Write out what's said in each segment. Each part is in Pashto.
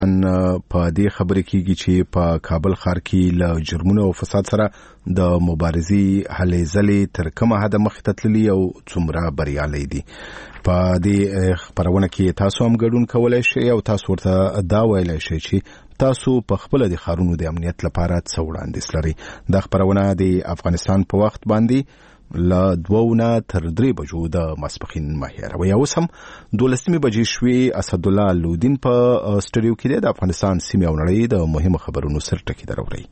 په دې خبرې کېږي چې په کابل ښار کې له جرمونو او فساد سره د مبارزې هلې ځلې تر کومه حده مخې ته تللي او څومره بریالي دي. په دې خبرونه کې تاسو هم ګډون کولای شئ او تاسو ورته دا ویلای شئ چې تاسو په خپل د ښارونو د امنیت لپاره څه وړاندیز لرئ. دا خبرونه د افغانستان په وخت باندې له 2 تر 3 بجو د ماسپښین مهیروي. اوس هم 12 بجې شوې. اسدالله لودین په سټوډیو کې د افغانستان سیمې او نړۍ د مهمو خبرونو سر ټکي دروري.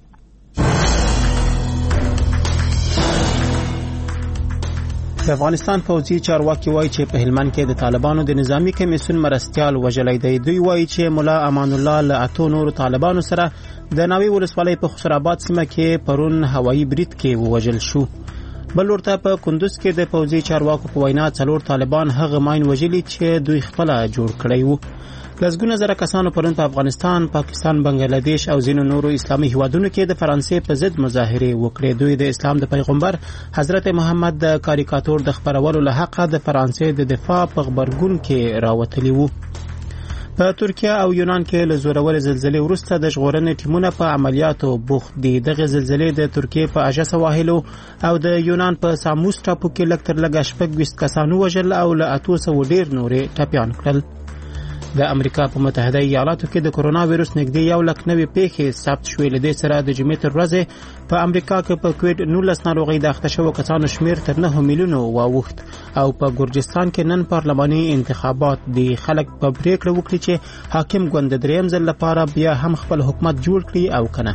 د افغانستان فوجي چارواکي وایي چې په هلمند کې د طالبانو د نظامی کمیسیون مرستيال وژلای دی. دوی وایي چې مولا امان الله له 8 نورو طالبانو سره د ناوی ولسوالۍ په خسرآباد سیمه کې پرون هوایي برید کې ووژل شو. بل ورته په کندوز کې د فوجي چارواکو په وینا 4 طالبان هغه ماین وژلي چې دوی خپل جوړ کړی وو. لسګونه زره کسانو پرون په افغانستان، پاکستان، بنگلاديش او ځینو نورو اسلامي هیوادونو کې د فرانسې په ضد مظاهره وکړې. دوی د اسلام د پیغمبر حضرت محمد د کاریکاتور د خبرولو له حق د فرانسې د دفاع په خبرګون کې راوتلی وو. په ترکیه او یونان کې له زورورې زلزلې وروسته د ژغورنې ټیمونه په عملیاتو بوخت دي. دغه زلزلې د ترکیه په اژه سواحلو او د یونان په ساموس ټاپو کې لږ تر لږه 26 کسان وژل او له 800 ډیر نورې ټپيان کړل. د امریکا په متحده ایالاتو کې د کرونا وایرس نږدې 1,90,000 پیښې ثبت شوې. له دې سره د جمعې تر ورځې په امریکا کې په کووډ 19 ناروغي د اخته شوو کسانو شمیر تر 9 میلیونو واوښت او په ګورجستان کې نن پارلماني انتخابات دي. خلک په پریکړه وکړي چې حاکم ګوند د دریم ځل لپاره بیا هم خپل حکومت جوړ کړي او کنه.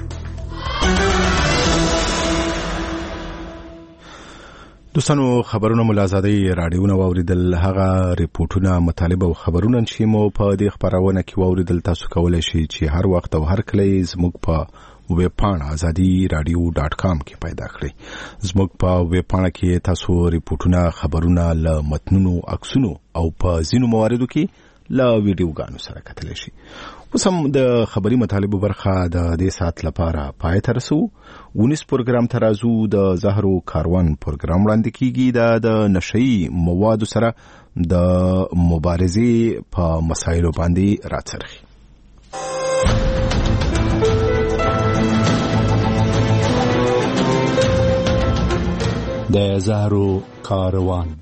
دوستانو خبرونه ملازادي رادیوونه واوریدل. هغه ریپورتونه مطالبه او خبرونه چې مو په دې خبرونه کې واوریدل تاسو کولای شئ چې هر وخت او هر کله زموږ په ویب پاڼه azadi.radio.com کې پیدا کړئ. زموږ په ویب پاڼه کې تاسو ریپورتونه، خبرونه له متنونو، عکسونو او په ځینو مواردو کې له ویډیوګانو سره کتلی شئ. اوس هم د خبري مطالبه برخه د دې ساعت لپاره پای ته رسو. 19 پروګرام ترازو د زهرو کاروان پروګرام وړاندې کیږي. د نشئی موادو سره د مبارزې په مسایلو باندې راڅرخي. د زهرو کاروان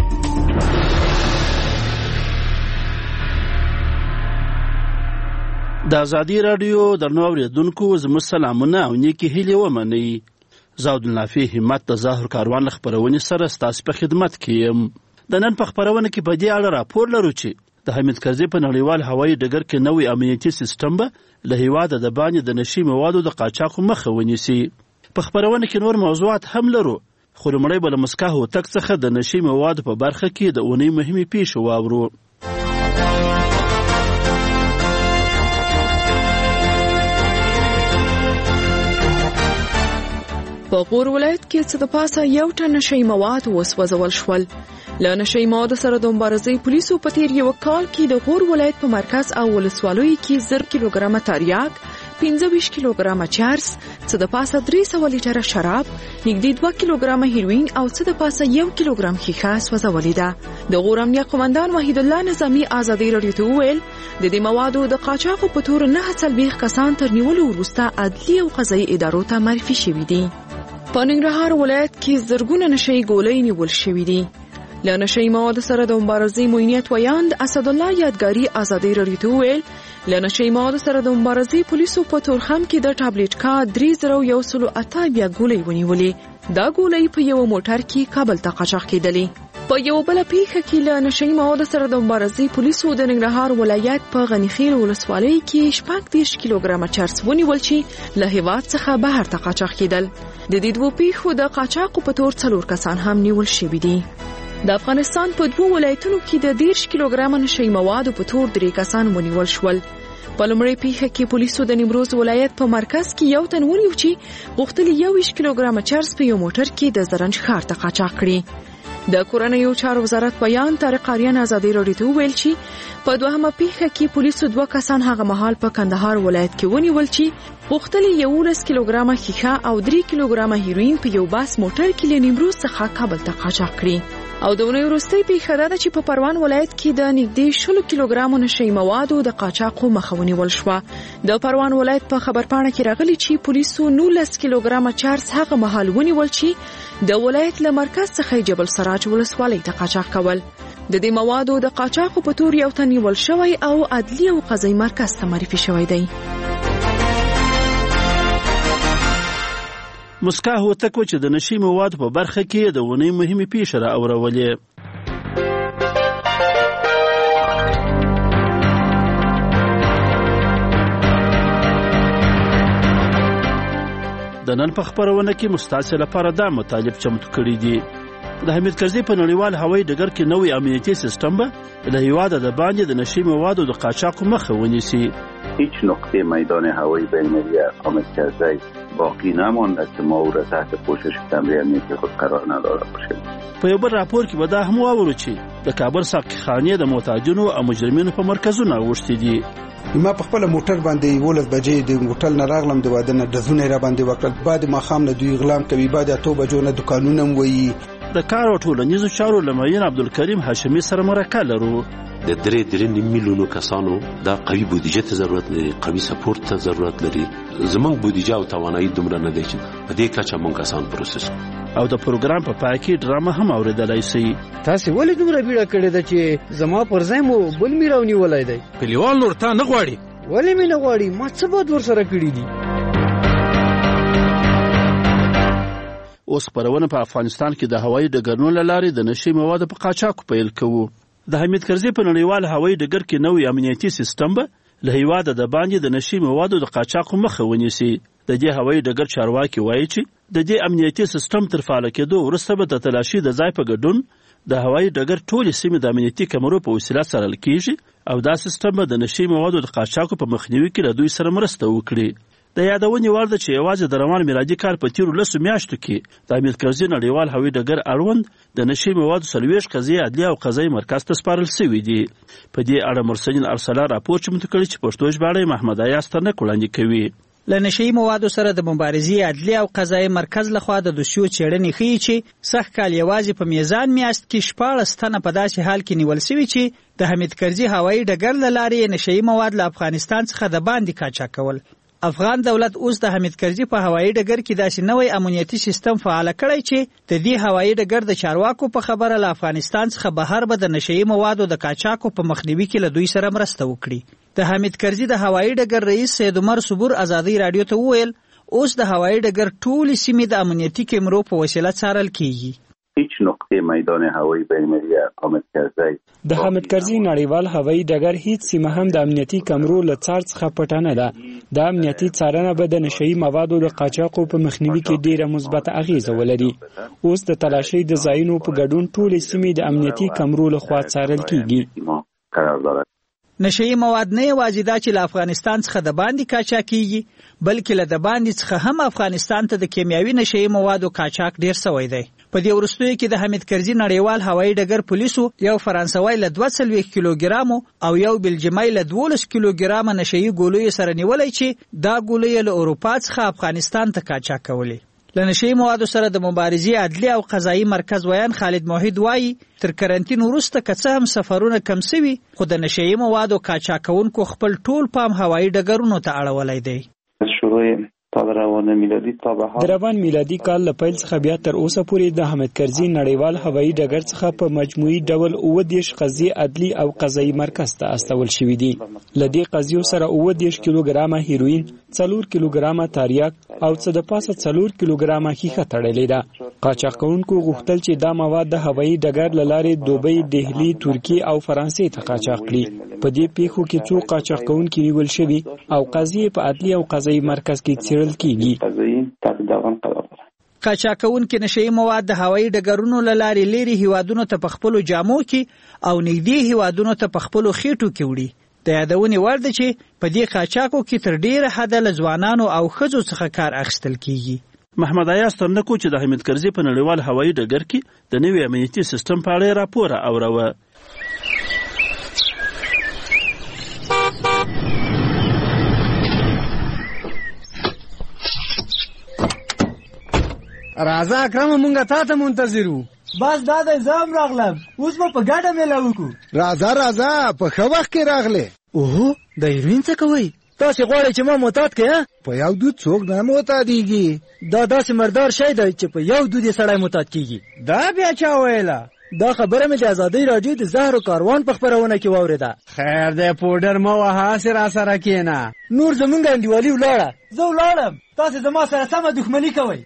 د ازادي رادیو درنو اوریدونکو زموږ سلامونه او نیکی هیلې ومنئ. زه عبدالنافع همت د زهرو کاروان خبرونې سره ستاسو په خدمت کې یم. د نن په خبرونه کې په دې اړه راپور لرو چې د حمید کرزي په نړیوال هوایي ډګر کې نوې امنیتي سیستم به له هیواده د باندې د نشي موادو د قاچاق مخه ونیسي. په خبرونه کې نور موضوعات هم لرو، خو لومړی به له مسکا هوتک څخه د نشي موادو په برخه کې د اونۍ مهمې پیښې واورو. په غور ولایت کې څه د پاسه 1 ټن نشئی مواد وسوځول شول. له نشئی موادو سره د مبارزې پولیسو په تیر یو کال کې د غور ولایت په مرکز او ولسوالیو کې 0 کیلوګرام تریاک، 25 کیلوګرام چرس، څه د پاسه 300 لیټره شراب، نږدې 2 کیلوګرام هیروین او څه د پاسه 1 کیلوګرام ښیښه سوځولې ده. د غور امنیه قومندان وحید الله نظامی ازادي رادیو ته وویل د دې موادو د قاچاقو په تور 9 کسان تر نیولو وروسته عدلي او قضایي ادارو ته معرفي شوي دي. په ننګرهار ولایت کې زرګونه نشئی ګولۍ نیول شوي دي. له نشئی موادو سره د مبارزې موینیت ویاند اسدالله یادګاری ازادي رادیو ته وویل له نشئی موادو سره د مبارزې پولیسو په تورخم کې د ټابلیټ کا 3108 ګولۍ ونیولې. دا ګولۍ په یو موټر کې کابل ته قاچاق کېدلې. په یو بل پیښه کې له نشئی موادو سره د مبارزې پولیسو د ننګرهار ولایت په غنیخیل ولسوالۍ کې 30 کیلوګرام چرس ونیول چې له هیواد څخه بهر ته قاچاق کېدل. د دې دوه پیښو د قاچاقو په تور 4 کسان هم نیول شوي دي. د افغانستان په 2 ولایتونو کې د 10 کیلوګرام نشئی موادو په تور 3 کسان ونیول شول. په لومړۍ پیښه کې پولیسو د نیمروز ولایت په مرکز کې یو تن ونیو چې غوښتل 21 کیلوګرام چرس په یو موټر کې د زرنج ښار ته قاچاق کړي. د کورنیو چارو وزارت بیان طارق آریان ازادي رادیو ته ویل چې په دوهمه پیښه کې پولیسو 2 کسان هغه مهال په کندهار ولایت کې ونیول چې غوښتل 11 کیلوګرام ښیښه او 3 کیلوګرام هیروین په یو باس موټر کې له نیمروز څخه کابل ته قاچاق کړي. او د ونې وروستۍ پیښه دا ده چې په پروان ولایت کې د نږدې 10 کیلوګرامو نشئی موادو د قاچاقو مخه ونیول شوه. د پروان ولایت په خبرپاڼه کې راغلي چې پولیسو 19 کیلوګرامه چارس هغه مهال ونیول چې د ولایت له مرکز څخه جبل سراج ولسوالۍ ته قاچاق کول. د دې موادو د قاچاقو په تور یو تن نیول شوی او عدلي او قضایي مرکز ته معرفي شوی دی. مسکا هوتکو چې د نشي مواد په برخه کې د ونې مهمه پیښه را اورولې. د نن په خبرونه کې مستعصي لپاره دا مطالب چمتو کړی دي. د حمید کرزي په نړیوال هوایي ډګر کې نوې امنیتي سیستم به د هیواد د باندې د نشي موادو د قاچاق مخه ونیسي. هیچ نقطه میدان هوایی بین‌المللی اقامت کرزی باقی نمانده که ما او را تحت پوشش کمری امنیتی خود قرار نداده باشیم. په یو بل راپور کې به دا هم واورو چې د کابل ساقخانې د محتاجینو او مجرمینو په مرکزونو اوښتي دي. ما په خپل موټر باندې 12 بجې د هوټل نه راغلم، د واده نه دزونه را باندې وکړل، بعد ما خام نه دوی غلام کوي، بعد 8 بجو نه دکانونه وي. د کار او ټولنیزو چارو لمعین عبدالکریم هاشمی سره مرکه لرو. د 3 میلیونو کسانو دا قوي بودیجه ته ضرورت لري، قوي سپورت ته ضرورت لري. زمونږ بودیجه او توانایي دومره نه دی چې په دې کچه مونږ کسان پروسس او د پروګرام په پای کې ډرامه هم اوریدلای شي. تاسو ولې دومره بیړه کړې ده چې زما پر ځای مو بل میراونی ولای دی؟ کلیوال نور ته نه غواړي. ولې مې نه غواړي؟ ما څه بد ورسره کړی دي؟ اوس خبرونه په افغانستان کې د هوایي ډګرونو له لارې د نشي موادو په قاچاق پیل کوو. د حمید کرزي په نړیوال هوایي ډګر کې نوې امنیتي سیستم به له هیواد د باندې د نشي موادو د قاچاق مخه ونیسي. د دې هوایي ډګر چارواکي وایي چې د دې امنیتي سیستم تر فعال کېدو وروسته به د تلاشي د ځای په ګډون د هوایي ډګر ټولې سیمې د امنیتي کمرو په وسیله څارل کیږي او دا سیستم به د نشي موادو د قاچاق په مخنیوي کې له دوی سره مرسته وکړي. د یادونې وړ ده چې یوازې د روان میلادي کال په تیرو 10 میاشتو کې د حمید کرزي نړیوال هوایي ډګر اړوند د نشي موادو 40 قضیې عدلي او قضایي مرکز ته سپارل شوي دي. په دې اړه مرسلین ارسلا راپور چمتو کړی چې پښتو ژباړه محمد ایاز ترنک وړاندې کوي. له نشي موادو سره د مبارزې عدلي او قضایي مرکز لخوا د دوسیو څېړنې ښیي چې سږ کال یوازې په میزان میاشت کې 14 تنه په داسې حال کې نیول شوي چې د حمید کرزي هوایي ډګر له لارې نشي مواد له افغانستان څخه د باندې قاچاق کول. افغان دولت اوس د حمید کرزي په هوایي ډګر کې داسې نوې امنیتي سیستم فعال کړی چې د دې هوایي ډګر د چارواکو په خبره له افغانستان څخه بهر به د نشئی موادو د قاچاقو په مخنیوي کې له دوی سره مرسته وکړي. د حمید کرزي د هوایي ډګر رئیس سید عمر صبور ازادي رادیو ته وویل اوس د هوایي ډګر ټولې سیمې د امنیتي کیمرو په وسیله څارل کیږي. هیچ نقطه میدان هوایی بین‌المللی اقامت کرزی د حمید کرزي نړیوال هوایي ډګر هیڅ سیمه هم د امنیتي کمرو له څار څخه پټه نه ده. د امنیتي څارنه به د نشئی موادو د قاچاقو په مخنیوي کې ډیره مثبت اغیزه ولري. اوس د تلاشي د ځایونو په ګډون ټولې سیمې د امنیتي کمرو لخوا څارل کیږي. نشئی مواد نه یوازې دا چې له افغانستان څخه د باندې قاچاق کیږي بلکې له د باندې څخه هم افغانستان ته د کیمیاوي نشئی موادو قاچاق ډیر شوی دی. په دې وروستیو کې د حمید کرزي نړیوال هوایي ډګر پولیسو یو فرانسوي له 240 کیلوګرامو او یو بلجیمي له 12 کیلوګرامه نشئی ګولۍ سره نیولای چې دا ګولۍ له اروپا څخه افغانستان ته قاچاق کولې. له نشئی موادو سره د مبارزې عدلي او قضایي مرکز ویان خالد موحد وایي تر کرنټین وروسته که څه هم سفرونه کم شوي خو د نشئی موادو قاچاق کوونکو خپل ټول پام هوایي ډګرونو ته اړولی دی. د روان میلادي کال له پیل څخه بیا تر اوسه پورې د حمید کرزي نړیوال هوایي ډګر څخه په مجموعي ډول 29 قضیې عدلي او قضایي مرکز ته استول شوي دي. له دې قضیو سره 29 کیلوګرامه هیروین، 4 کیلوګرامه تاریاک او څه د پاسه 4 کیلوګرامه ښیښه تړلې ده. قاچاق کوونکو غوښتل چې دا مواد د هوایي ډګر له لارې دوبۍ، دهلي، ترکیې او فرانسې ته قاچاق کړي. په دې پیښو کې څو قاچاق کوونکي نیول شوي او قضیې په عدلي او قضایي مرکز کې څېړل کیږي. قاچاق کوونکي نشئی مواد د هوایي ډګرونو له لارې لیري هیوادونو ته په خپلو جامو کې او نږدې هیوادونو ته په خپلو خېټو کې وړي. د یادونې وړ ده چې په دې قاچاقو کې تر ډیره حده له ځوانانو او ښځو څخه کار اخیستل کیږي. محمد ایاز ترنکو چې د حمید کرزي په نړیوال هوایي ډګر کې د نوې امنیتي سیستم په اړه راپور اوروه. راځه اکرم مونږه تا ته منتظر وو. بس دا د زم راغلم اوس په ګډه مې لاوکو راځه په خو وخت کې راغله اوه د هیروین څه کوي تاسو غواړئ چې ما معتاد کړئ په یو دود څوک نه معتادیږي دا داسې مردار شی دی چې په یو دود سړی معتاد کیږي دا بیا چا ویله دا خبره مې د ازادۍ راډیو د زهر کاروان په خبرونه کې واوریده خیر دی پودر مو وها سره سره کینا نور زمونږ انډیوالي ولاړه زه ولاړم تاسو زما سره سمه دښمني کوئ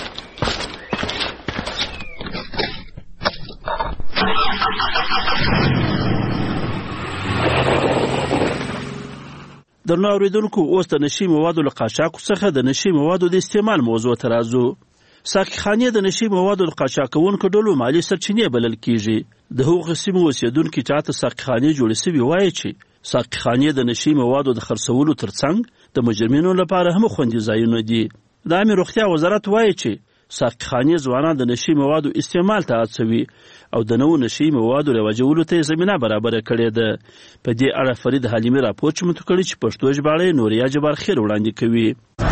درنو اوریدونکو اوس د نشي موادو له قاچاق څخه د نشي موادو د استعمال موضوع ته راځو. ساقخانې د نشي موادو د قاچاقونکو ډلو مالی سرچینې بلل کیږي. د هغو سیمو اوسیدونکو چاته ساقخانې جوړې سوي وایي چې ساقخانې د نشي موادو د خرڅولو ترڅنګ د مجرمینو لپاره هم خوندي ځایونه دي. د عامه روغتیا وزارت وایي چې ساقخانې ځوانان د نشي موادو استعمال ته هڅوي او د نوو نشي موادو رواجولو ته زمينه برابر کړې ده. په دې اړه فرید حلیمي راپور چمتو کړی چې پښتو ژباړه نوریا جبار خیر وړاندې کوي.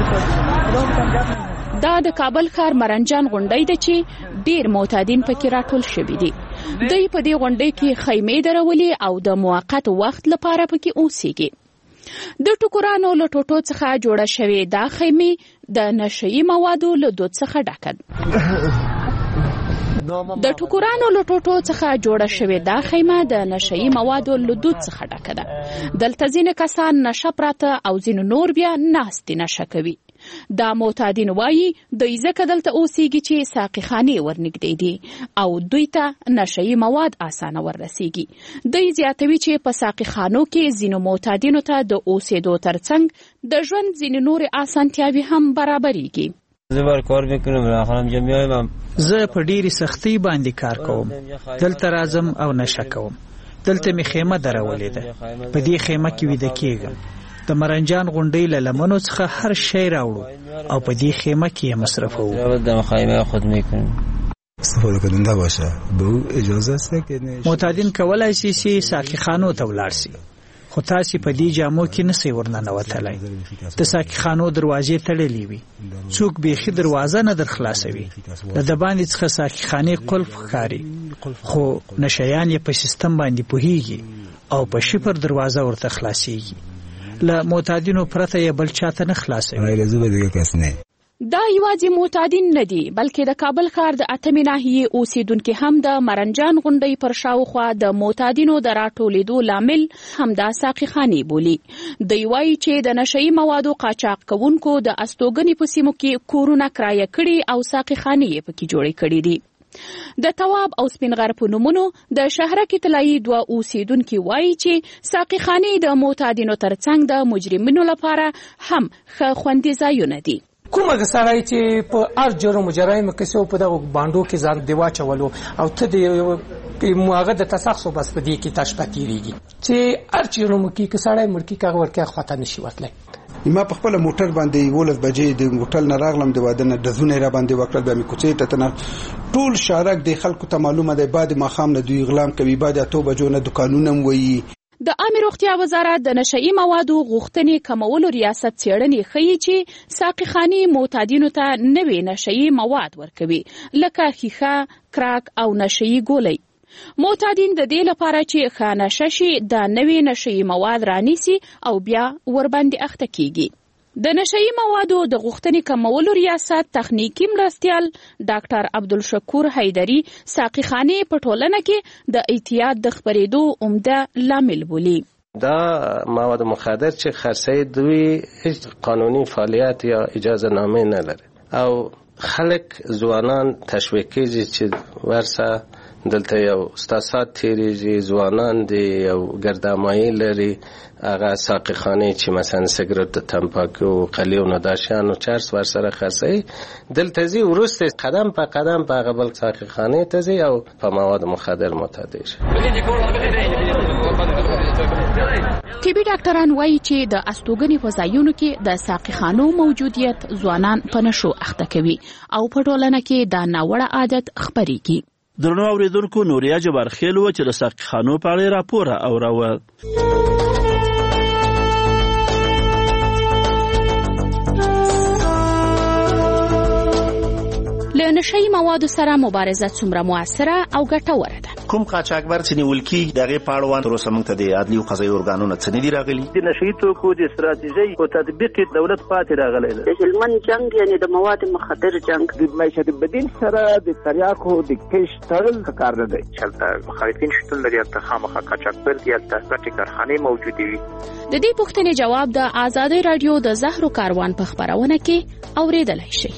دا د کابل ښار مرنجان غونډۍ ده چې ډیر معتادین پکې راټول شوي دي. دوی په دې غونډۍ کې خیمې درولې او د موقت وخت لپاره پکې اوسېږي. د ټوکرانو له ټوټو څخه جوړه شوې دا خیمې د نشهیي موادو له دود څخه ډکه د ټوکرانو له ټوټو څخه جوړه شوې دا خیمه د نشهیي موادو له دود څخه ډکه ده. دلته ځینې کسان نشه پراته او ځینې نور بیا ناستې نشه کوي. دا معتادین وایي دوی ځکه دلته اوسېږي چې ساقخانې ورنږدې دي او دوی ته نشهیي مواد اسانه وررسېږي. دوی زیاتوي چې په ساقخانو کې ځینو معتادینو ته د اوسېدو ترڅنګ د ژوند ځینې نورې اسانتیاوې هم برابرېږي. زه په ډېرې سختۍ باندې کار کوم. دلته راځم او نشه کوم. دلته مې خیمه درولې ده. په دې خیمه کې ویده کېږم. د مرنجان غونډۍ له لمنو څخه هر شی راوړو او په دې خیمه کې یې مصرفوو. معتادین کولای شي چې ساقخانو ته ولاړ شي خو تاسو په دې جامو کې نسئ ورننوتلای. د ساقخانو دروازې تړلې وي. څوک بیخي دروازه نه در خلاصوي. د باندې څخه ساقخانې قلف ښکاري خو نشیان یې په سیستم باندې پوهیږي او په شفر دروازه ورته خلاصيږي. له معتادینو پرته یې بل چاته نه خلاصوي. دا یوازې معتادین نه دي بلکې د کابل ښار د اتمې ناحیې اوسیدونکي هم د مرنجان غونډۍ پر شاوخوا د معتادینو د راټولېدو لامل همدا ساقخانې بولي. دوی وایي چې د نشهیي موادو قاچاق کوونکو د استوګنې په سیمو کې کورونه کرایه کړي او ساقخانې یې پکې جوړې کړي دي. د تواب او سپینغر په نومونو د شهرک طلایي دوه اوسیدونکي وایي چې ساقخانې د معتادینو ترڅنګ د مجرمینو لپاره هم ښه خوندي ځایونه دي. کومه سړی چې په هر جرم جرایم کې څو په دغه باندو کې ځان دی واچولو او ته د موغه د تسخص بس په دې کې تشپتیریږي چې هر جرم کې سړی مرکی کاغ ورکه خطا نشي وتلی. ما په خپل موټر باندې 12 بجې د هوټل نه راغلم د واده نه د زونه را باندې وکړل د می کوڅې ته نه ټول شارک د خلکو ته معلومه ده بعد ما خام نه دوی اغلام کوي بعد 8 بجو نه دکانونه وایي. د عامه روغتیا وزارت د نشهیي موادو غوښتنې کمولو ریاست څېړنې ښیي چې ساقخانې معتادینو ته نوې نشهیي مواد ورکوي لکه ښیښه، کراک او نشهیي ګولۍ. معتادین د دې لپاره چې ښه نشه شي د نوې نشهیي مواد رانیسي او بیا ورباندې اخته کیږي. د نشهیي موادو د غوښتنې کمولو ریاست تخنیکی مرستیال ډاکټر عبدالشکور حیدری ساقخانې په ټولنه کې د اعتیاد د خپرېدو عمده لامل بولي. دا مواد مخدر چې خرڅي دوی هیڅ قانوني فعالیت یا اجازه نامه نه لري او خلک ځوانان تشویق کیږي چې ورسه دلته یو استاسات تیریږي ځوانان دي یو ګردامایي لري هغه ساقخانې چې مثلا سیګریټ تمباکو قلیو نداشان او چرس ورسره خرڅي دلته زی ورسته قدم په قدم په هغه بل ساقخانې ته زی او په مواد مخدر معتاد شي. طبي ډاکټران وایي چې د استوګنې په ځایونو کې د ساقخانو موجودیت ځوانان په نشو اخته کوي او په ټولنه کې دا ناوړه عادت خپرېږي. درنو اوریدونکو نوریا جبار خیل و چې د ساقخانو په اړه راپور اوروه. له له نشهیي موادو سره مبارزه څومره موثره او ګټوره ده. کوم قاچاقبر چې نیول کیږي دغه پاړوان تر اوسه موږ ته د عدلي او قضایي ارګانونو څه نه دي راغلي. د نشهیي توکو د استراتیژي او تطبیق دولت پاتې راغلی دی. د هلمند جنگ یعنی د مواد مخدر جنگ د معیشت بدیل سره د تریاکو د کش تړل کار نه دی. چلته مخالفین شتون لري ته خامخا قاچاقبر دی ته ګټې کارخانې موجودې وي. د دې پوښتنې جواب د آزادۍ رادیو د زهرو کاروان په خبرونه کې اوریدلای شئ.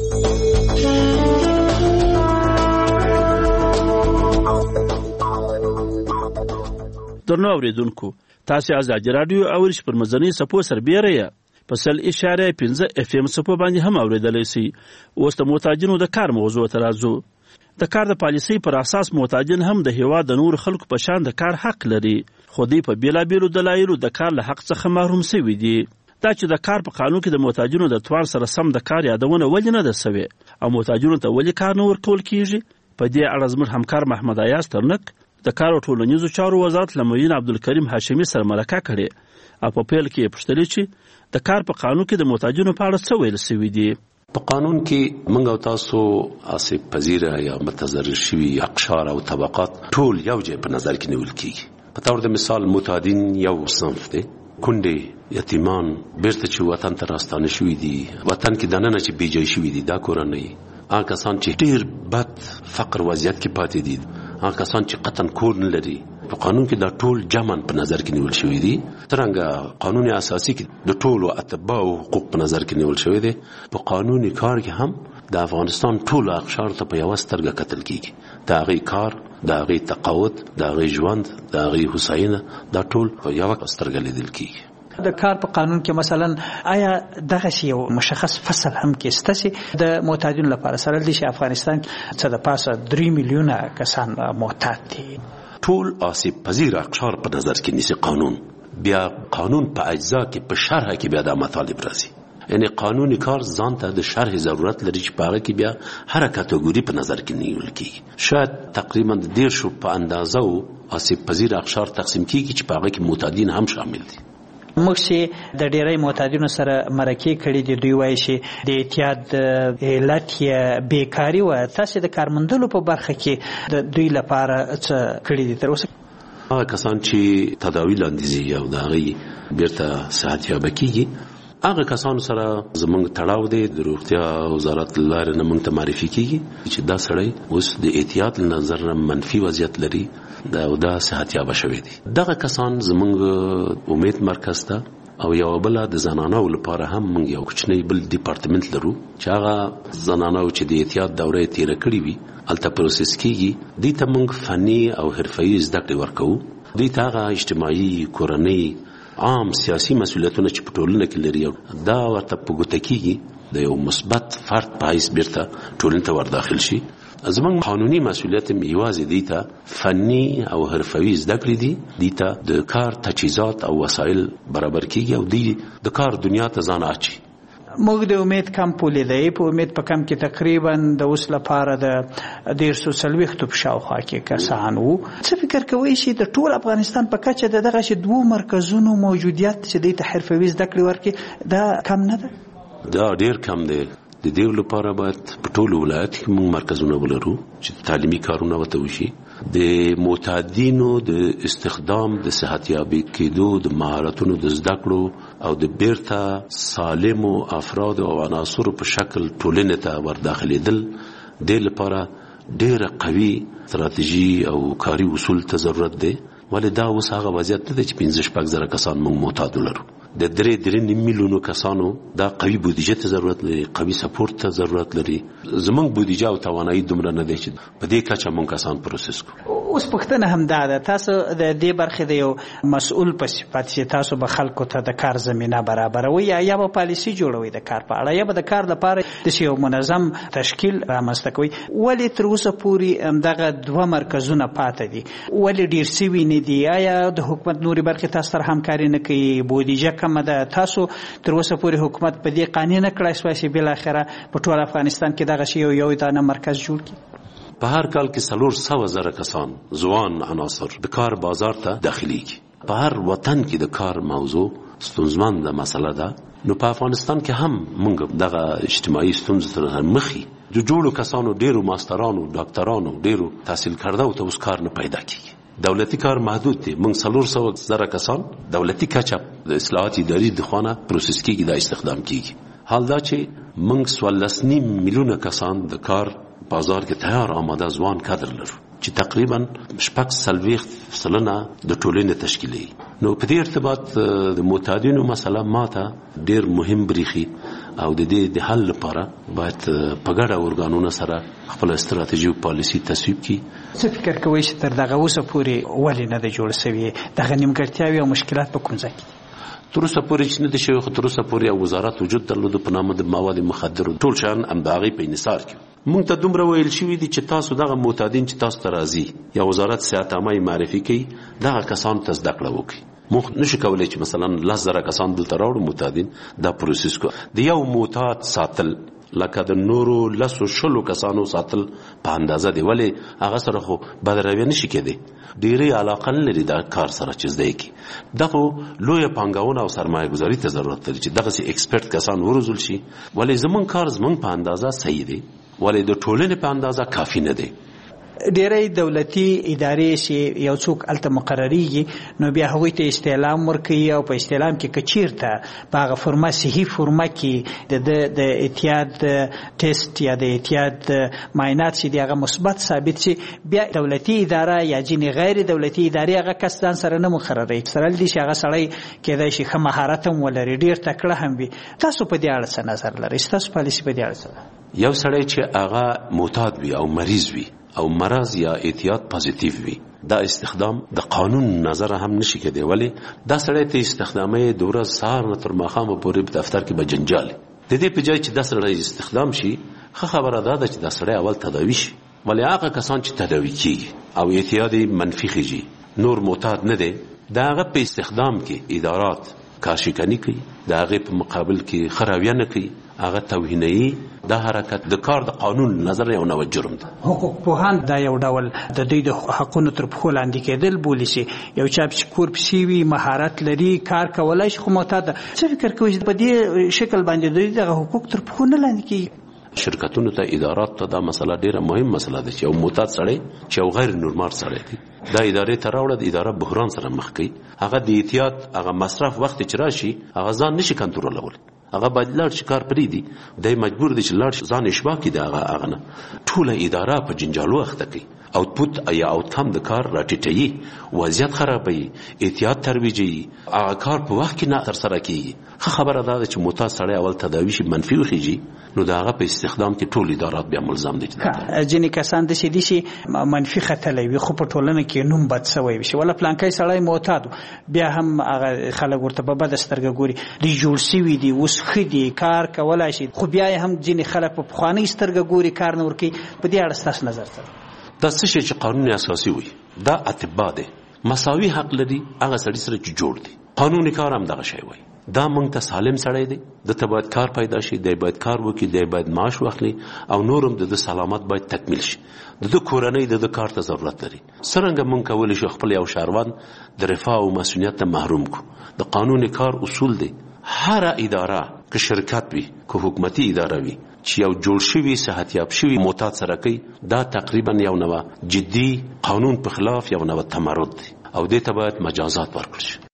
درنو اوریدونکو تاسو آزادۍ رادیو او ریش پر مزنی سپو سربېره یا په 0.15 FM سپو باندې هم اوریدلای شئ. اوس د محتاجینو د کار موضوع ته راځو. د کار د پالیسۍ پر اساس محتاجین هم د هیواد د نور خلکو په شان د کار حق لري، خو دوی په بیلابیلو دلایلو د کار له حق څخه محروم شوي دي. دا چې د کار په قانون کې د محتاجینو د توان سره سم د کار یادونه ولې نه ده سوې او محتاجینو ته ولې کار نه ورکول کیږي، په دې اړه زموږ همکار محمد ایاز ترنک د کار او ټولنیزو چارو وزارت له معین عبدالکریم هاشمي سره مرکه کړې او په پیل کې یې پوښتلې چې د کار په قانون کې د محتاجینو په اړه څه ویل شوي دي. په قانون کې موږ او تاسو آسیب پذیره یا متضرر شوي اقشار او طبقات ټول یو ځای په نظر کې نیول کیږي. په تور د مثال محتاجین یو صنف دی، کونډې، یتیمان، بیرته چې وطن ته راستانه شوي دي، وطن کې دننه چې بیجای شوي دي، دا کورنۍ هغه کسان چې ډېر بد فقر وضعیت کې پاتې دي، هغه کسان چې قطن کور نه لري، په قانون کې دا ټول جمعاً په نظر کې نیول شوي دي. څرنګه قانون اساسي کې د ټولو اتباعو حقوق په نظر کې نیول شوي دي، په قانون کار کې هم د افغانستان ټول اقشار ته په یوه سترګه کتل کیږي. د هغې کار، د هغې تقاعد، د هغې ژوند، د هغې هوساینه، دا ټول په یوه سترګه لیدل کیږي. د کار په قانون کې مثلا آیا دغه شی یو مشخص فصل هم کې سته چې د محتاجینو لپاره سره دي چې افغانستان کې څه د پاسه 3 میلیونه کسان محتاج دي؟ ټول آسیب پذیر اقشار په نظر کې نیسي قانون. بیا قانون په اجزا کې په شرح کې بیا د مطالب راځي، یعنی قانوني کار ځان ته د شرح ضرورت لري چې په هغه کې بیا هر کټګوري په نظر کې نیول کیږي. شاید تقریبا 1.5 په اندازه او آسیب پذیر اقشار تقسیم کیږي چې په هغه کې معتادین هم شامل دي. موږ چې د ډیری معتادینو سره مرکې کړي دي، دوی وایي چې د اعتیاد علت یې بیکاري وه. تاسې د کارموندلو په برخه کې د دوی لپاره څه کړي دي تر اوسه؟ هغه کسان چې تداوی لاندې ځي او د هغې بیرته صحت یابه کیږي، هغه کسانو سره زموږ تړاو دی. د روغتیا وزارت له لارې نه موږ ته معرفي کیږي چې دا سړی اوس د اعتیاد له نظر نه منفي وضعیت لري او دا صحت یابه شوی دی. دغه کسان زموږ امید مرکز ته او یو بل د زنانو لپاره هم موږ یو کوچنی بل ډیپارټمنټ لرو چې هغه زنانو چې د اعتیاد دوره تیر کړې وي الته پروسس کیږي. دې ته موږ فني او حرفي زده کړې ورکوو. دې ته هغه اجتماعي، کورنۍ، عام سیاسي مسؤلیتونه چې په ټولنه کې لري دا ورته په ګوته کیږي د یو مثبت فرد په حیث بیرته ټولنې ته ورداخل شي. زموږ قانوني مسؤلیت یوازې دې ته فني او حرفوي زده کړې دي، دې ته د کار تجهیزات او وسایل برابر کیږي او دې د کار دنیا ته ځان اچي. موږ د امید کم پولیدای په امید په کم کې تقریبا د اوس لپاره د 140 په شاوخوا کې کسان وو. څه فکر کوئ چې د ټول افغانستان په کچه د دغه 2 مرکزونو موجودیت چې د حرفوي زده کړې ورکړي دا کم نه ده؟ دا ډیر کم دی. د دې لپاره باید په ټولو ولایت کې موږ مرکزونه ولرو چې تعلیمي کارونه ورته وشي. د معتادینو د استخدام، د صحت یابي کېدو، د مهارتونو د زده کړو او د بیرته سالمو افرادو او عناصرو په شکل ټولنې ته ورداخلېدل، دې لپاره ډېره قوي ستراتیژي او کاري اصول ته ضرورت دی. ولې دا اوس هغه وضعیت نه دی چې 15-16 زره کسان موږ معتاد ولرو. د 3.5 میلیونو کسانو دا قوي بودیجه ته ضرورت لري، قوي سپورت ته ضرورت لري. زمونږ بودیجه او توانایي دومره نه دی چې په دې کچه موږ کسان پروسس کړو. اوس پوښتنه هم ده، تاسو د دې برخې د یو مسؤل په صفت چې تاسو به خلکو ته د کار زمینه برابروي یا به پالیسي جوړوي د کار په اړه، یا به د کار لپاره د یو منظم تشکیل رامنځته کوي. ولې تر اوسه پورې دغه 2 مرکزونه پاتې دي؟ ولې ډیر سوي نه دي؟ آیا د حکومت نوري برخې تاسو سره همکاري نه کوي؟ بودیجه کمه ده؟ تاسو تر اوسه پورې حکومت په دې قانون نه کړای شوی چې بل اخره په ټول افغانستان کې دغه شی یو دانه مرکز جوړ کړي؟ په هر کال کې 400,000 کسان ځوان عناصر د کار بازار ته داخليږي. په هر وطن کې د کار موضوع ستونزمنده مسله ده. نو په افغانستان کې هم موږ دغه اجتماعي ستونزو سره مخ د جوړو کسانو ډیرو ماسترانو ډاکټرانو ډیرو تحصیل کردهو ته اوس کار نه پیدا کیږي. دولتي کار محدود دی. موږ 400,000 کسان دولتي کچه د اصلاحات اداري د خوانه پروسس کیږي، دا استخدام کیږي. حال دا چې موږ 14.5 میلیونه کسان د کار بازار کې تیار آماده ځوان کادر لرو چې تقریبا 46% د ټولنې تشکیلي. نو په دې ارتباط د معتادینو مسله ماته ډیر مهم بریخي او د دې د حل لپاره باید په ګډه ورګانونو سره خپل استراتیژي او پالیسي تصویب کړي. څه فکر کوئ چې تر دغه اوسه پورې ولې نه ده جوړ شوی دغه نیمګړتیاوې او مشکلات په کوم ځای کې؟ تر اوسه پورې چې نه دي شوی، خو تر اوسه پورې یو وزارت وجود درلود په نامه د مواد مخدرو، ټول شیان همدغه په انحصار کې. مونږ ته دومره ویل شوي دي چې تاسو دغه معتادین چې تاسو ته راځي یا وزارت صحت عامه معرفي کوي دغه کسانو ته زده کړه وکړي. موږ نشو کولی چې مثلا 10,000 کسان دلته راوړو معتادین دا پروسس کو د یو معتاد ساتل لکه د نورو 10-20 کسانو ساتل په اندازه دی، ولې هغه سره خو بدروي نشي کېدی. ډېرې علاقه لري دا کار سره چې زده کی. دغه لوی پانګونه او سرمایه گذاري ته ضرورت لري چې دغه سي ایکسپرت کسان ورزول شي، ولې زمون کار زمون په اندازه صحیح دی، ولې د ټولنې په اندازه کافی نه دی. ډېری دولتي ادارې چې یو څوک الته مقرریږي نو بیا هغوی ته استعلام ورکوي او په استعلام کې که چیرته په هغه فورمه صحیح فورمه کې د اعتیاد ټیسټ یا د اعتیاد معاینات چې دی هغه مثبت ثابت شي، بیا دولتي اداره یا ځینې غیر دولتي ادارې هغه کس ځان سره نه مقرروي. سره دي چې هغه سړی کېدای شي ښه مهارت هم ولري، ډېر تکړه هم وي. تاسو په دې اړه څه نظر لرئ؟ ستاسو پالیسي په دې اړه څه؟ یو سړی چې هغه معتاد وي او مریض وي او مرض یا اعتیاد پازیټیو وي، دا استخدام د قانون نظر هم نشي کېدی، ولې دا سړی ته استخدامي د ورځ سهار نه تر ماښامه پورې په دفتر کې به جنجال د دې په ځای چې دا سړی استخدام شي. ښه خبره ده چې دا سړی اول تداوي شي، ولې هغه کسان چې تداوي کیږي او اعتیاد منفي خيږي نور معتاد نه دی، دا هغه په استخدام کې ادارات کارشکنی کوي، دا هغه په مقابل کې خراویه نه کوي، هغه توهیني. دا حرکت د کار د قانون نظر یو نوې جرم ده. حقوق پوهان دا یو ډول د دوی د حقونو تر پښو لاندې کېدل بولي چې یو چا چې کور پسې وي مهارت لري کار کولای شي خو معتاد. څه فکر کوئ په دې شکل باندې دوی د حقوق تر پښو نه لاندې کېږي؟ شرکتونو ته ادارات ته دا مسله ډیره مهم مسله ده چې یو معتاد سړی چې یو غیر نورمال سړی دی دا ادارې ته راوړه، د اداره بحران سره مخ کوي. هغه د احتیاط هغه مصرف وخت چې راشي هغه ځان نشي کنټرولول، هغه باید لاړ شي کار پرې دي، دی مجبور دی چې لاړ شي ځان اشباع کړي. هغه نه ټوله اداره په جنجالو اخته کوي، اوټپوټ یا اوټکم د کار راټیټوي، وضعیت خرابوي، احتیاط ترویجي، هغه کار په وخت کې نه ترسره کیږي. خبره دا ده چې معتاد سړی اول تداوي شي منفي وخیږي نو دا هغه په استخدام کې ټول ادارات بیا ملزم دي. ځینې کسان د شي دي چې منفي خطلې وي خو په ټولنه کې نوم بد شوی وي، ولا پلانکای سړی معتاد بیا هم هغه خلک ورته په بد سترګه ګوري، دی جوړ شوی دی اوس خدي کار کولای شي، خو بیا هم ځینې خلک په خواني سترګه ګوري کار نه ورکي. په دې اړه ستاسو نظر څه؟ دا څه شي چې قانون اساسي وي، دا اطباء دي، مساوي حق لري هغه سړي سره چې جوړ دي. قانوني کار هم دغه شی وي، دا مونږ ته سالم سړی دی، د ته باید کار پیدا شي، دی باید کار وکړي، دی باید معاش واخلي او نورم د سلامت باید تکمیل شي. د کورنۍ د کار ته ضرورت لري. څرنګه مونږ کولی شو خپل یو شهروند د رفاه او مسؤلیت ته محروم کو؟ د قانوني کار اصول دی. هر اداره که شرکت وي که حکومتي اداره وي چې یو جوړ شوی صحتیاب شوی معتاد سره کوي، دا تقریبا یو نوه جدي قانون په خلاف یو نوه تمرد دی او دې ته باید مجازات ورکړل شي.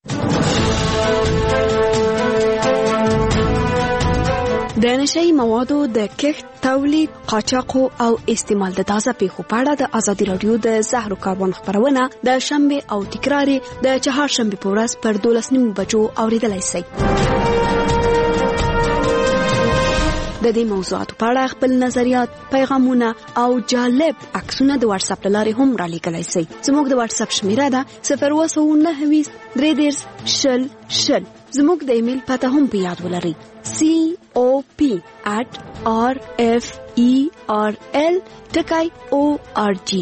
د نشئی موادو د کښت، تولید، قاچاق او استعمال د تازه پیښو په اړه د ازادي رادیو د زهرو کاروان خبرونه د شنبه او تکرار د چهارشنبه په ورځ پر 12:30 بجو اوریدلای شئ. د دې موضوعاتو په اړه خپل نظریات، پیغامونه او جالب عکسونه د واتس اپ لارې هم را لیکلای شئ. زموږ د واتس اپ شمیره ده 029 300 زموږ د ایمیل پته هم په یاد ولرئ cop@rferl.org.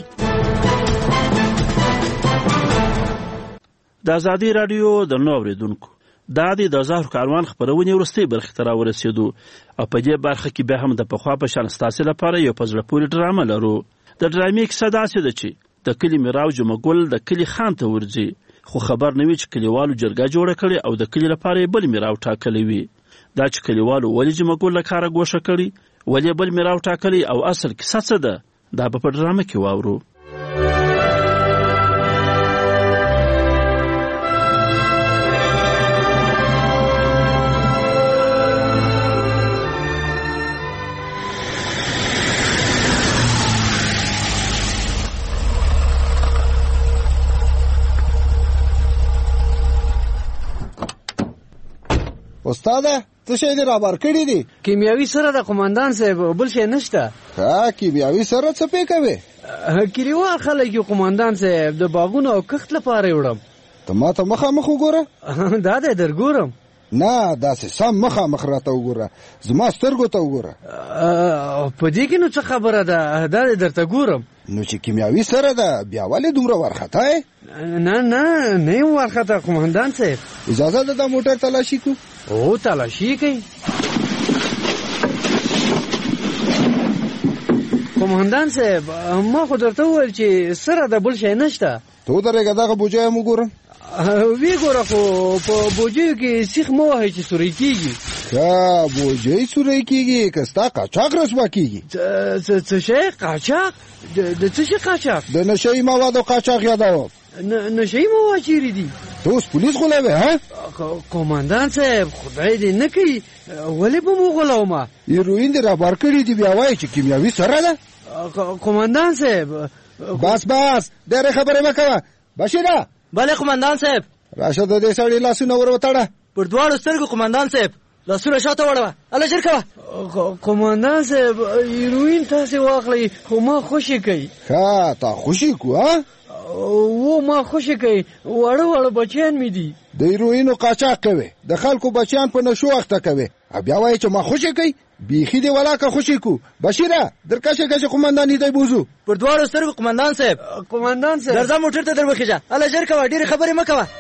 د ازادي رادیو د نو اوریدونکو دا د زهرو کاروان خبرونه ورسته برخه تر ورسېدو او په دې برخه کې به هم د پخوا په شان ستاسو لپاره یو پزړه پوری ډرامه لرو. د ډرامې کیسه داسې ده چې د کلی میراو جمګل د کلی خان ته ورځي، خو خبر نه وي چې کلیوالو جرګه جوړه کړي او د کلی لپاره بل میراو ټاکلی وي. دا چې کلیوالو ولې جمګل له کاره ګوښه کړي ولې بل میراو ټاکلی او اصل کیسه څه ده دا به په ډرامه کې واورو. استاده څه شی دې رابر کړی دي؟ کیمیاوي سره د قومندان صاحب بل شی نشته. ها کیمیاوي سره څه پې کوي؟ کلیوال خلک یو قومندان صاحب د باغونو او کښت لپاره وړم. ته ما ته مخامخ وګوره. دا دې درګورم. نه داسې سم مخامخ راته وګوره، زما سترګو ته وګوره. په دې کې نو څه خبره ده؟ دا دې درته ګورم. نو چې کیمیاوي سره ده بیا ولې دومره وارخطا یې؟ نه یم وارخطا قومندان صاحب. اجازه ده دا موټر تلاشي کو؟ او تلاشي کوي. قومندان صاحب ما خو درته وویل چې سره د بل شی نشته. ته ودرېږه دغه بوجۍ هم وګورم. وی ګوره خو په بوجیو کې سیخ مه وهئ چې سوری کېږي. ښه بوجۍ سوری کېږي که ستا قاچاق رسوا کېږي. څه شی قاچاق؟ د څه شي قاچاق؟ د نشهیي موادو قاچاق یادوم. نشهیي مواد چیرې دي؟ ته اوس پولیس غولوې ها؟ قومندان صاحب خدای دې نه کوي ولې به مو غولومه؟ هیروین دې رابار کړي دي بیا وایي چې کیمیاوي سره ده؟ قومندان صاحب بس ډېرې خبرې مه کوه. بشیره. بله قومندان صاحب. راشه د دې سړي لاسونه ور وتړه. پر دواړو سترګو قومندان صاحب لاسونه شاته وړوه. الله ژر کوه. قومندان صاحب هیروین تاسې واخلئ خو ما خوشي کوي. ښه تا خوشي کو ها؟ و ما خوشي کوي. واړه واړه بچیان مې دي. د هیروینو قاچاق کوي، د خلکو بچیان په نشو اخته کوي، بیا وایي چې ما خوشي کوي. بیخي دې ولاکه خوشي کو. بشیره درکشه کشه قومندان دې بوزو. پر دواړو سترګو قومندان صاحب. قومندان صاحب درځه موټر ته دروخیږه. الله ژر کوه ډېرې خبرې مه کوه.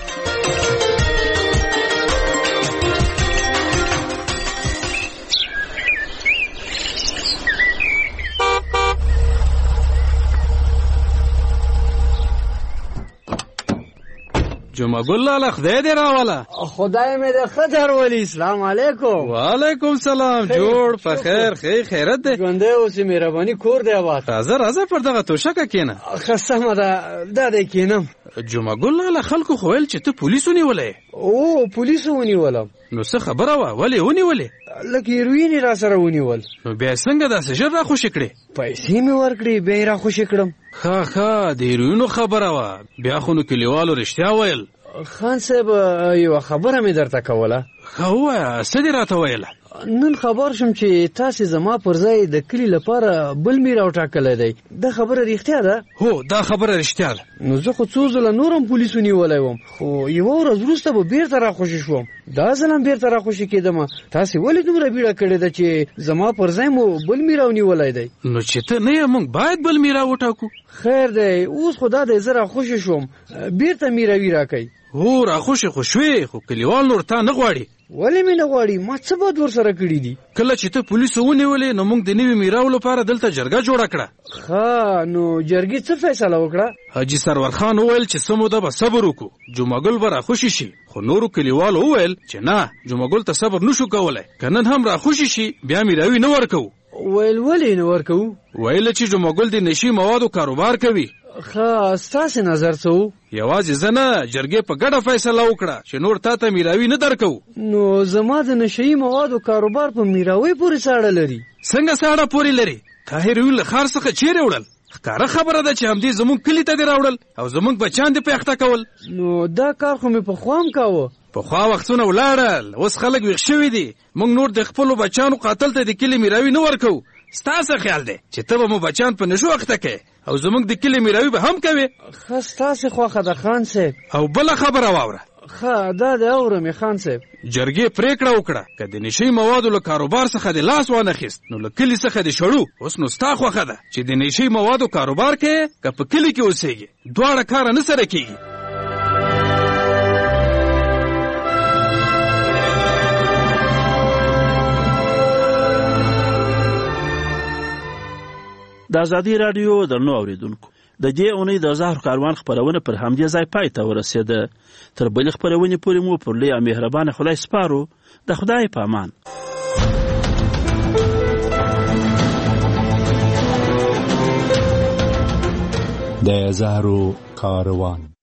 جمعه ګل لاله خدای دې راوله. خدای مې دې ښه درولي. اسلام علیکم. وعلیکم سلام. جوړ په خیر خیرت دی؟ ژوندی اوسې مهرباني کور دی آباد. راځه پر دغه توشکه کښېنه. ښه سمه ده دا دی کښېنم. جمعه ګل لاله خلکو خو ویل چې ته پولیس ونیولی. او پولیسو ونیولم. نو څه خبره وه ولې ونیولې؟ لکه هیروین یې را سره ونیول. نو بیا یې څنګه داسې ژر راخوشي کړې؟ پیسې مې ورکړې بیا یې راخوشي کړم. ښه د هیروینو خبره وه. بیا خو نو کلیوالو رښتیا ویل. خان صاحب یوه خبره مې درته کوله. ښه ووایه څه دې راته ویله؟ نن خبر شم چې تاسې زما پر ځای د کلي لپاره بل میراو ټاکلی دی. دا خبره رښتیا ده؟ هو دا خبره رښتیا ده. نو زه خو څو ځله نور هم پولیس ونیولی وم خو یوه ورځ وروسته به بیرته راخوشي شوم. دا ځل هم بیرته راخوشي کېدمه. تاسې ولې دومره بیړه کړې ده چې زما پر ځای مو بل میراو نیولی دی؟ نو چې ته نه یې موږ باید بل میراو وټاکو. خیر دی اوس خو دا دی زه راخوشي شوم بیرته میراوي راکئ. هو راخوشي خو شوې خو کلیوال نور تا نه غواړي. ولې مې نه غواړي؟ ما څه بد ورسره کړي دي؟ کله چې ته پولیسو ونیولې نو موږ د نوي میراو لپاره دلته جرګه جوړه کړه. ښه نو جرګې څه فیصله وکړه؟ حاجي سرور خان وویل چې څه موده به صبر وکړو جمعه ګل به راخوشي شي. خو نورو کلیوالو وویل چې نه جمعه ګل ته صبر نشو کولی. که نن هم راخوشي شي بیا میراوي نه ورکوو. ویل ولې نه ورکوو؟ ویل چې جمعه ګل د نشي موادو کاروبار کوي. ښه ستاسې نظر څه و؟ یوازې زه نه جرګې په ګډه فیصله وکړه چې نور تا ته میراوي نه درکوو. نو زما د نشهیي موادو کاروبار په میراوي پورې ساړه لري؟ څنګه ساړه پورې لري؟ تا هیروین له ښار څخه چیرې وړل؟ ښکاره خبره ده چې همدې زموږ کلي ته دې راوړل او زموږ بچیان دې په اخته کول. نو دا کار خو مې پخوا هم کاوه. پخوا وختونه ولاړل اوس خلک ویښ شوي دي. موږ نور د خپلو بچیانو قاتل ته د کلي میراوي نه ورکوو. ستا څه خیال دی چې ته به مو بچیان په نشو اخته کوې او زموږ د کلي میراوي به هم کوې؟ ښه ستاسې خوښه ده خان صاحب. او بله خبره واوره. ښه دا دی اورم یې خان صاحب. جرګې پرېکړه وکړه که د نشي موادو له کاروبار څخه د لاس وانخیست نو له کلي څخه د شړو. اوس نو ستا خوښه ده چې د نشي موادو کاروبار کوې که په کلي کې اوسېږي. دواړه کاره نه سره کېږي. د ازادي راډیو درنو اوریدونکو د دې اونۍ د زهر کاروان خپرونه پر همدې ځای پای ته ورسېده. تر بلې خپرونې پورې مو پر لوی او مهربانه خدای سپارو. د خدای په امان. د زهرو کاروان.